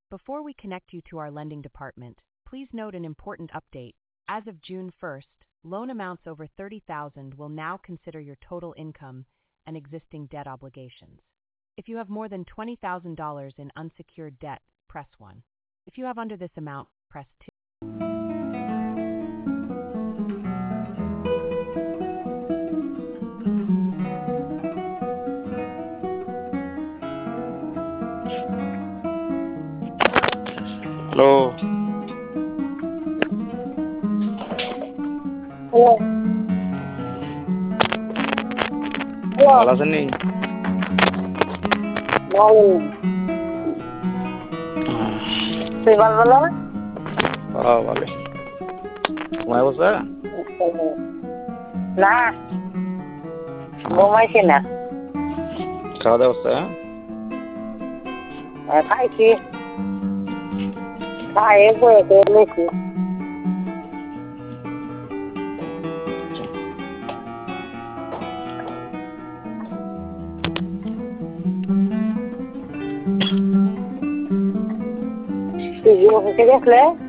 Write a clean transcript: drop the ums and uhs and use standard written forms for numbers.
Before we connect you to our lending department, please note an important update. As of June 1st, loan amounts over $30,000 will now consider your total income and existing debt obligations. If you have more than $20,000 in unsecured debt, press 1. If you have under this amount, press 2. Halo. Halo. Halo. ভালো আছেন নি? ভালো। তুই ভালো না? ভালো। ঘুমাই বসে? না। ঘুমাইছি না। খাওয়া দাওয়া হচ্ছে? খাইছি। খাইয়ে বয়ে বেরিয়েছি। তুই অফিসে গেছিলে?